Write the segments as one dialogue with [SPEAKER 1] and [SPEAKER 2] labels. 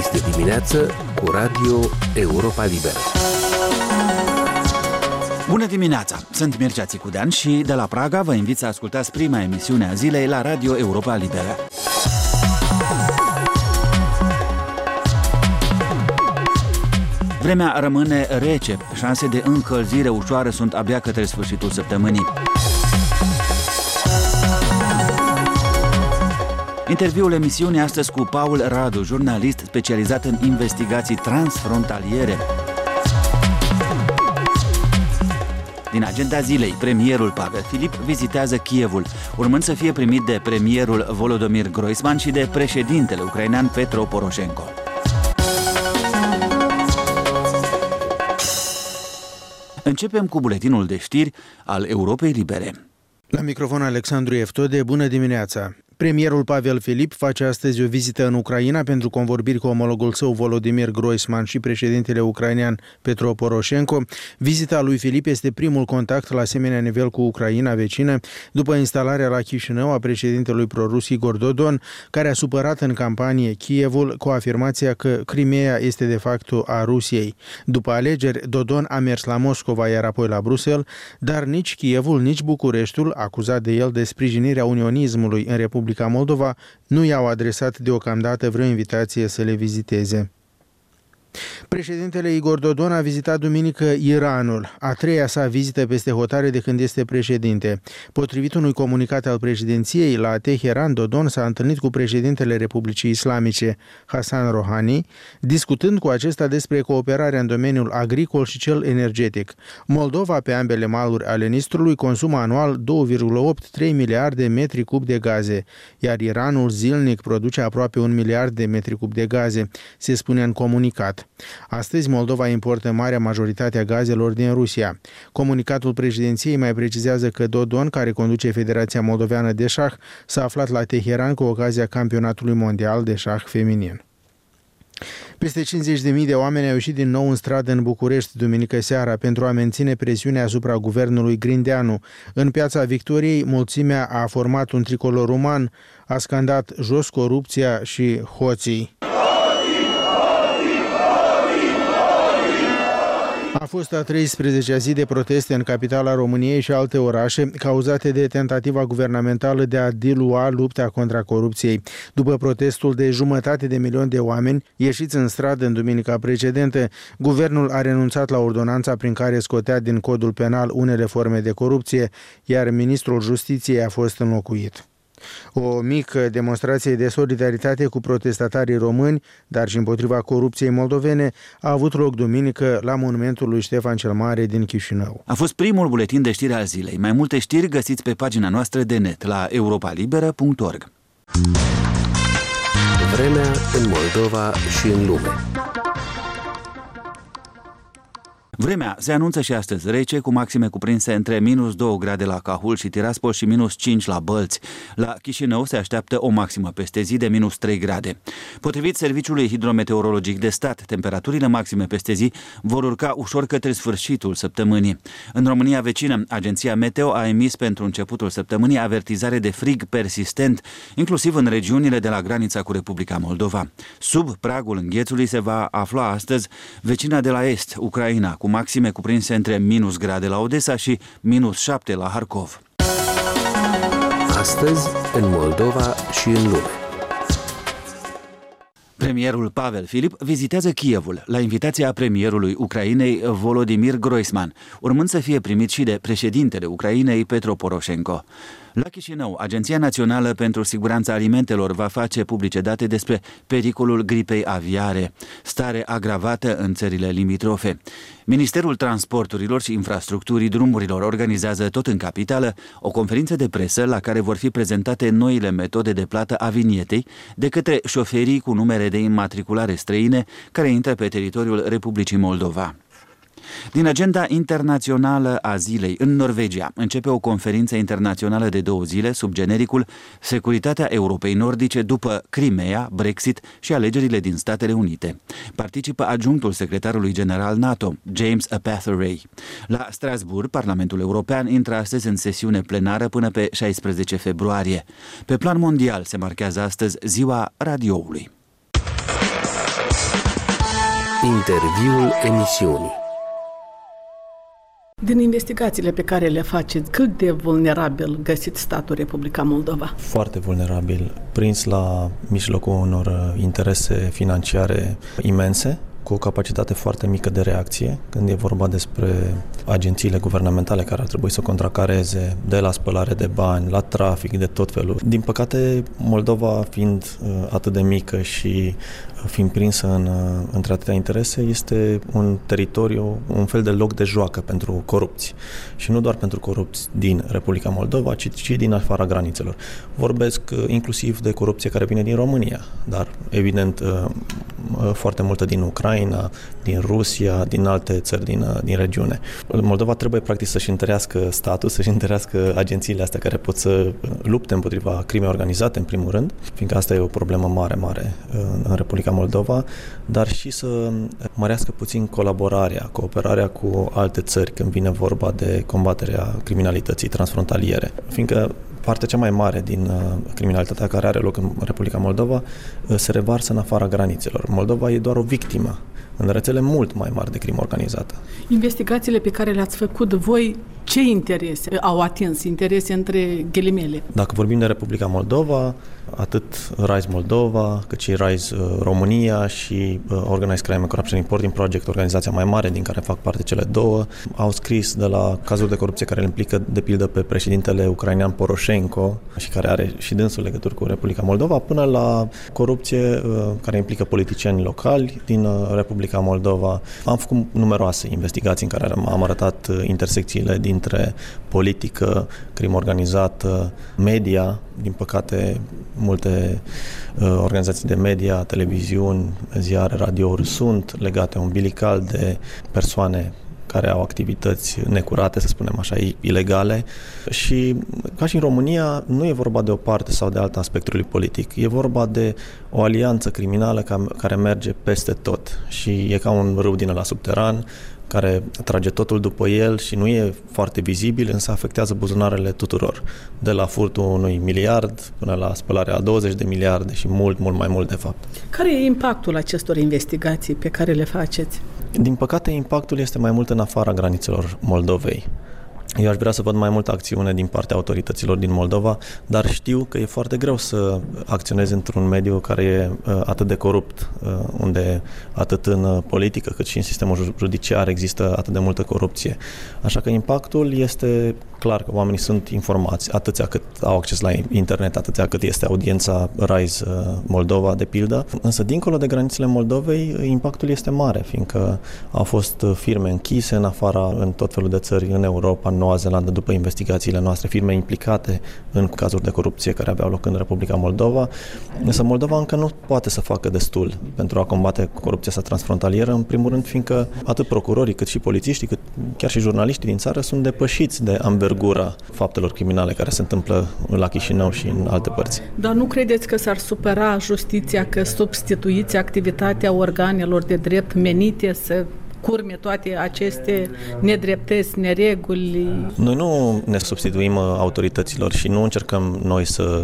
[SPEAKER 1] Este dimineață cu Radio Europa Liberă.
[SPEAKER 2] Bună dimineața! Sunt Mircea Țicudean și de la Praga vă invit să ascultați prima emisiune a zilei la Radio Europa Liberă. Vremea rămâne rece, șanse de încălzire ușoară sunt abia către sfârșitul săptămânii. Interviul emisiunii astăzi cu Paul Radu, jurnalist specializat în investigații transfrontaliere. Din agenda zilei, premierul Pavel Filip vizitează Kievul, urmând să fie primit de premierul Volodymyr Groysman și de președintele ucrainean Petro Poroșenko. Începem cu buletinul de știri al Europei Libere.
[SPEAKER 3] La microfon Alexandru Eftode, bună dimineața! Premierul Pavel Filip face astăzi o vizită în Ucraina pentru convorbiri cu omologul său Volodymyr Groysman și președintele ucrainean Petro Poroșenko. Vizita lui Filip este primul contact la asemenea nivel cu Ucraina vecină după instalarea la Chișinău a președintelui prorus Igor Dodon, care a supărat în campanie Kievul cu afirmația că Crimea este de facto a Rusiei. După alegeri, Dodon a mers la Moscova, iar apoi la Bruxelles, dar nici Kievul, nici Bucureștiul, acuzat de el de sprijinirea unionismului în Republica Moldova, nu i-au adresat deocamdată vreo invitație să le viziteze. Președintele Igor Dodon a vizitat duminică Iranul, a treia sa vizită peste hotare de când este președinte. Potrivit unui comunicat al președinției, la Teheran, Dodon s-a întâlnit cu președintele Republicii Islamice, Hassan Rouhani, discutând cu acesta despre cooperarea în domeniul agricol și cel energetic. Moldova, pe ambele maluri ale Nistrului, consumă anual 2,83 miliarde metri cub de gaze, iar Iranul zilnic produce aproape 1 miliard de metri cub de gaze, se spune în comunicat. Astăzi, Moldova importă marea majoritate a gazelor din Rusia. Comunicatul președinției mai precizează că Dodon, care conduce Federația Moldoveană de Șah, s-a aflat la Teheran cu ocazia campionatului mondial de șah feminin. Peste 50.000 de oameni au ieșit din nou în stradă în București duminică seara pentru a menține presiunea asupra guvernului Grindeanu. În Piața Victoriei, mulțimea a format un tricolor uman, a scandat jos corupția și hoții. A fost a 13-a zi de proteste în capitala României și alte orașe, cauzate de tentativa guvernamentală de a dilua lupta contra corupției. După protestul de 500.000 de oameni ieșiți în stradă în duminica precedentă, guvernul a renunțat la ordonanța prin care scotea din codul penal unele forme de corupție, iar ministrul Justiției a fost înlocuit. O mică demonstrație de solidaritate cu protestatarii români, dar și împotriva corupției moldovene, a avut loc duminică la monumentul lui Ștefan cel Mare din Chișinău.
[SPEAKER 2] A fost primul buletin de știri al zilei. Mai multe știri găsiți pe pagina noastră de net la europalibera.org.
[SPEAKER 1] Vremea în Moldova și în lume.
[SPEAKER 2] Vremea se anunță și astăzi rece, cu maxime cuprinse între minus 2 grade la Cahul și Tiraspol și minus 5 la Bălți. La Chișinău se așteaptă o maximă peste zi de minus 3 grade. Potrivit Serviciului Hidrometeorologic de Stat, temperaturile maxime peste zi vor urca ușor către sfârșitul săptămânii. În România vecină, Agenția Meteo a emis pentru începutul săptămânii avertizare de frig persistent, inclusiv în regiunile de la granița cu Republica Moldova. Sub pragul înghețului se va afla astăzi vecina de la est, Ucraina, cu maxime cuprinse între minus grade la Odessa și minus 7 la Harkov.
[SPEAKER 1] Astăzi, în Moldova și în lume.
[SPEAKER 2] Premierul Pavel Filip vizitează Kievul la invitația premierului Ucrainei Volodymyr Groysman, urmând să fie primit și de președintele Ucrainei Petro Poroșenko. La Chișinău, Agenția Națională pentru Siguranța Alimentelor va face publice date despre pericolul gripei aviare, stare agravată în țările limitrofe. Ministerul Transporturilor și Infrastructurii Drumurilor organizează tot în capitală o conferință de presă la care vor fi prezentate noile metode de plată a vinietei de către șoferii cu numere de înmatriculare străine care intră pe teritoriul Republicii Moldova. Din agenda internațională a zilei, în Norvegia începe o conferință internațională de 2 zile sub genericul Securitatea Europei Nordice după Crimea, Brexit și alegerile din Statele Unite. Participă adjunctul secretarului general NATO, James Petherill. La Strasbourg, Parlamentul European intră astăzi în sesiune plenară până pe 16 februarie. Pe plan mondial se marchează astăzi Ziua Radioului.
[SPEAKER 1] Interviul emisiunii.
[SPEAKER 4] Din investigațiile pe care le faceți, cât de vulnerabil găsiți statul Republica Moldova?
[SPEAKER 5] Foarte vulnerabil, prins la mijlocul unor interese financiare imense, cu o capacitate foarte mică de reacție, când e vorba despre agențiile guvernamentale care ar trebui să contracareze, de la spălare de bani, la trafic, de tot felul. Din păcate, Moldova, fiind atât de mică și fiind prinsă între atâtea interese, este un teritoriu, un fel de loc de joacă pentru corupți. Și nu doar pentru corupți din Republica Moldova, ci și din afara granițelor. Vorbesc inclusiv de corupție care vine din România, dar evident foarte multă din Ucraina, din Rusia, din alte țări din regiune. Moldova trebuie practic să-și întărească statul, să-și întărească agențiile astea care pot să lupte împotriva crimei organizate, în primul rând, fiindcă asta e o problemă mare în Republica Moldova, dar și să mărească puțin cooperarea cu alte țări când vine vorba de combaterea criminalității transfrontaliere. Fiindcă partea cea mai mare din criminalitatea care are loc în Republica Moldova se revarsă în afara granițelor. Moldova e doar o victimă în rețele mult mai mari de crimă organizată.
[SPEAKER 4] Investigațiile pe care le-ați făcut voi, ce interese au atins? Interese între ghilimele?
[SPEAKER 5] Dacă vorbim de Republica Moldova, atât RISE Moldova, cât și RISE România și Organized Crime and Corruption Reporting Project, organizația mai mare din care fac parte cele două, au scris de la cazuri de corupție care îl implică, de pildă, pe președintele ucrainean Poroshenko și care are și dânsul legături cu Republica Moldova, până la corupție care implică politicieni locali din Republica Moldova. Am făcut numeroase investigații în care am arătat intersecțiile dintre politică, crimă organizată, media. Din păcate, multe organizații de media, televiziuni, ziare, radiouri sunt legate umbilical de persoane care au activități necurate, să spunem așa, ilegale. Și, ca și în România, nu e vorba de o parte sau de alta a spectrului politic. E vorba de o alianță criminală care merge peste tot. Și e ca un râu din ăla subteran, care trage totul după el și nu e foarte vizibil, însă afectează buzunarele tuturor. De la furtul unui miliard până la spălarea a 20 de miliarde și mult mai mult de fapt.
[SPEAKER 4] Care e impactul acestor investigații pe care le faceți?
[SPEAKER 5] Din păcate, impactul este mai mult în afara granițelor Moldovei. Eu aș vrea să văd mai multă acțiune din partea autorităților din Moldova, dar știu că e foarte greu să acționezi într-un mediu care e atât de corupt, unde atât în politică cât și în sistemul judiciar există atât de multă corupție. Așa că impactul este clar că oamenii sunt informați, atâția cât au acces la internet, atâția cât este audiența RISE Moldova, de pildă. Însă, dincolo de granițele Moldovei, impactul este mare, fiindcă au fost firme închise în tot felul de țări, în Europa, în Noua Zeelandă, după investigațiile noastre, firme implicate în cazuri de corupție care aveau loc în Republica Moldova. Însă Moldova încă nu poate să facă destul pentru a combate corupția sa transfrontalieră, în primul rând fiindcă atât procurorii, cât și polițiștii, cât chiar și jurnaliștii din țară sunt depășiți de ambergura faptelor criminale care se întâmplă la Chișinău și în alte părți.
[SPEAKER 4] Dar nu credeți că s-ar supera justiția că substituiți activitatea organelor de drept menite să curme toate aceste nedreptăți, nereguli?
[SPEAKER 5] Noi nu ne substituim autorităților și nu încercăm noi să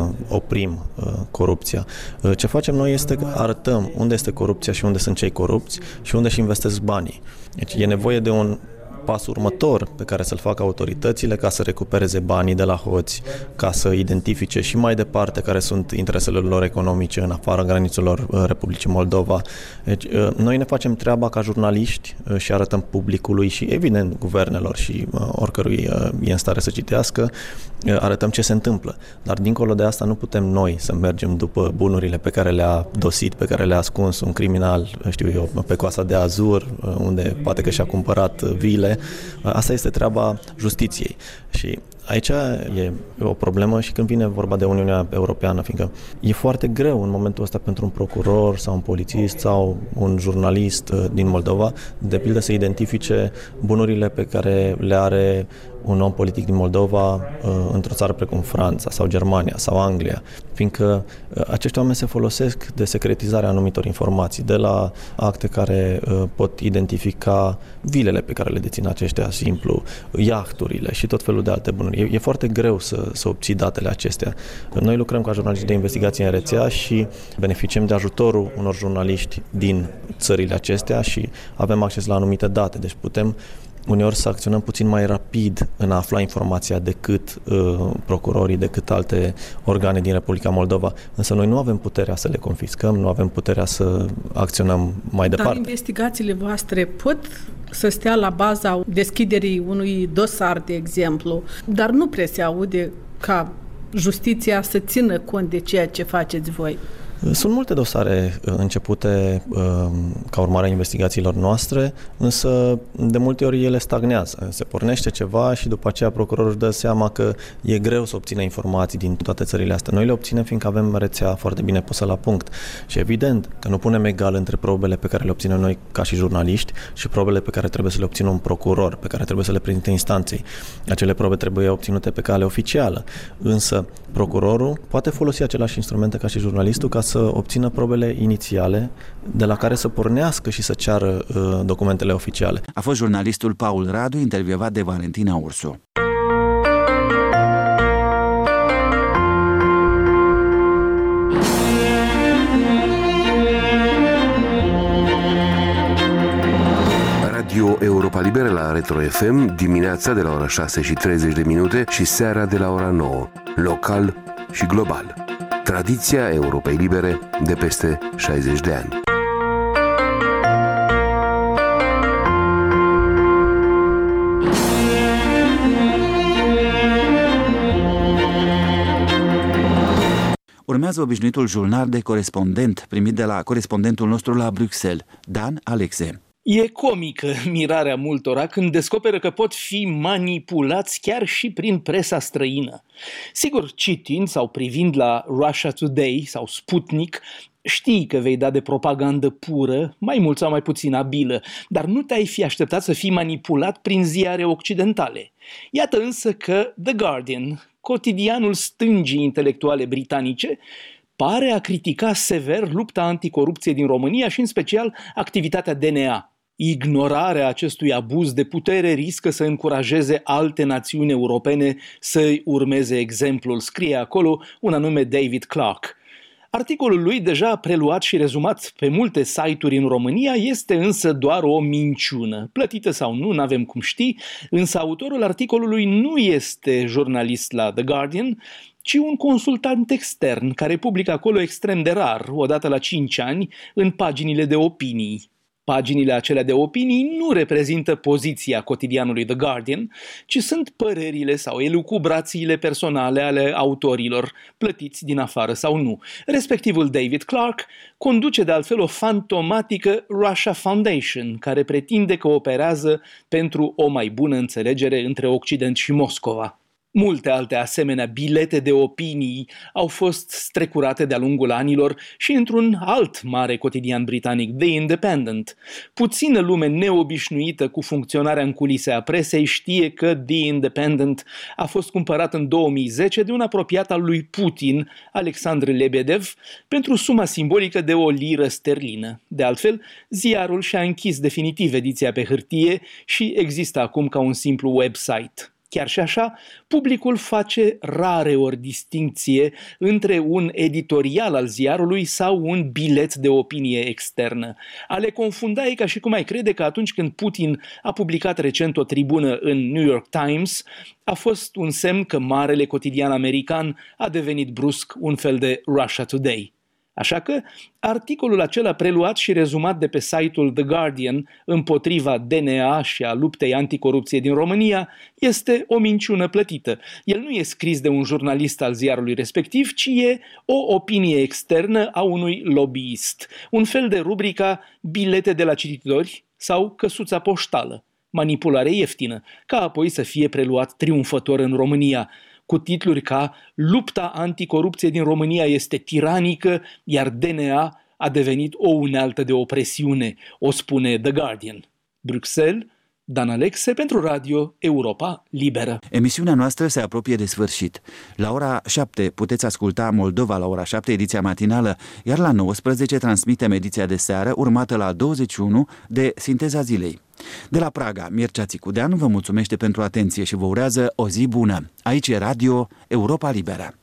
[SPEAKER 5] oprim corupția. Ce facem noi este că arătăm unde este corupția și unde sunt cei corupți și unde își investesc banii. Deci e nevoie de un pas următor pe care să-l facă autoritățile ca să recupereze banii de la hoți, ca să identifice și mai departe care sunt interesele lor economice în afara granițelor Republicii Moldova. Deci, noi ne facem treaba ca jurnaliști și arătăm publicului și, evident, guvernelor și oricărui e în stare să citească, arătăm ce se întâmplă. Dar, dincolo de asta, nu putem noi să mergem după bunurile pe care le-a dosit, pe care le-a ascuns un criminal, știu eu, pe Coasta de Azur, unde poate că și-a cumpărat vile. Asta este treaba justiției. Și aici e o problemă și când vine vorba de Uniunea Europeană, fiindcă e foarte greu în momentul ăsta pentru un procuror sau un polițist sau un jurnalist din Moldova, de pildă, să identifice bunurile pe care le are un om politic din Moldova într-o țară precum Franța sau Germania sau Anglia, fiindcă acești oameni se folosesc de secretizarea anumitor informații, de la acte care pot identifica vilele pe care le dețin aceștia simplu, iahturile și tot felul de alte bunuri. E foarte greu să obții datele acestea. Noi lucrăm ca jurnaliști de investigație în rețea și beneficiem de ajutorul unor jurnaliști din țările acestea și avem acces la anumite date, deci putem uneori să acționăm puțin mai rapid în a afla informația decât procurorii, decât alte organe din Republica Moldova. Însă noi nu avem puterea să le confiscăm, nu avem puterea să acționăm mai departe.
[SPEAKER 4] Dar investigațiile voastre pot să stea la baza deschiderii unui dosar, de exemplu, dar nu prea se aude ca justiția să țină cont de ceea ce faceți voi.
[SPEAKER 5] Sunt multe dosare începute ca urmare a investigațiilor noastre, însă de multe ori ele stagnează. Se pornește ceva și după aceea procurorul dă seama că e greu să obțină informații din toate țările astea. Noi le obținem fiindcă avem rețea foarte bine pusă la punct și evident că nu punem egal între probele pe care le obținem noi ca și jurnaliști și probele pe care trebuie să le obțină un procuror, pe care trebuie să le prezinte instanței. Acele probe trebuie obținute pe cale oficială, însă procurorul poate folosi aceleași instrumente ca și jurnalistul ca să obțină probele inițiale de la care să pornească și să ceară documentele oficiale.
[SPEAKER 2] A fost jurnalistul Paul Radu, intervievat de Valentina Ursu.
[SPEAKER 1] Radio Europa Liberă la Retro FM, dimineața de la ora 6:30 și seara de la ora 9, local și global. Tradiția Europei Libere de peste 60 de ani.
[SPEAKER 2] Urmează obișnuitul jurnal de corespondent primit de la corespondentul nostru la Bruxelles, Dan Alexe.
[SPEAKER 6] E comică mirarea multora când descoperă că pot fi manipulați chiar și prin presa străină. Sigur, citind sau privind la Russia Today sau Sputnik, știi că vei da de propagandă pură, mai mult sau mai puțin abilă, dar nu te-ai fi așteptat să fii manipulat prin ziare occidentale. Iată însă că The Guardian, cotidianul stângii intelectuale britanice, pare a critica sever lupta anticorupție din România și în special activitatea DNA. Ignorarea acestui abuz de putere riscă să încurajeze alte națiuni europene să-i urmeze exemplul, scrie acolo un anume David Clark. Articolul lui, deja preluat și rezumat pe multe site-uri în România, este însă doar o minciună. Plătită sau nu, n-avem cum ști, însă autorul articolului nu este jurnalist la The Guardian, ci un consultant extern care publică acolo extrem de rar, odată la 5 ani, în paginile de opinii. Paginile acelea de opinii nu reprezintă poziția cotidianului The Guardian, ci sunt părerile sau elucubrațiile personale ale autorilor, plătiți din afară sau nu. Respectivul David Clark conduce de altfel o fantomatică Russia Foundation, care pretinde că operează pentru o mai bună înțelegere între Occident și Moscova. Multe alte asemenea bilete de opinii au fost strecurate de-a lungul anilor și într-un alt mare cotidian britanic, The Independent. Puțină lume neobișnuită cu funcționarea în culise a presei știe că The Independent a fost cumpărat în 2010 de un apropiat al lui Putin, Alexandr Lebedev, pentru suma simbolică de 1 liră sterlină. De altfel, ziarul și-a închis definitiv ediția pe hârtie și există acum ca un simplu website. Chiar și așa, publicul face rareori distincție între un editorial al ziarului sau un bilet de opinie externă. A le confunda e ca și cum ai crede că atunci când Putin a publicat recent o tribună în New York Times, a fost un semn că marele cotidian american a devenit brusc un fel de Russia Today. Așa că articolul acela preluat și rezumat de pe site-ul The Guardian împotriva DNA și a luptei anticorupție din România este o minciună plătită. El nu e scris de un jurnalist al ziarului respectiv, ci e o opinie externă a unui lobbyist, un fel de rubrica bilete de la cititori sau căsuța poștală. Manipulare ieftină, ca apoi să fie preluat triumfător în România, cu titluri ca "Lupta anticorupție din România este tiranică, iar DNA a devenit o unealtă de opresiune", o spune The Guardian. Bruxelles, Dan Alexe pentru Radio Europa Liberă.
[SPEAKER 2] Emisiunea noastră se apropie de sfârșit. La ora 7 puteți asculta Moldova la ora 7, ediția matinală, iar la 19 transmitem ediția de seară, urmată la 21 de Sinteza zilei. De la Praga, Mircea Țicudean vă mulțumește pentru atenție și vă urează o zi bună. Aici e Radio Europa Liberă.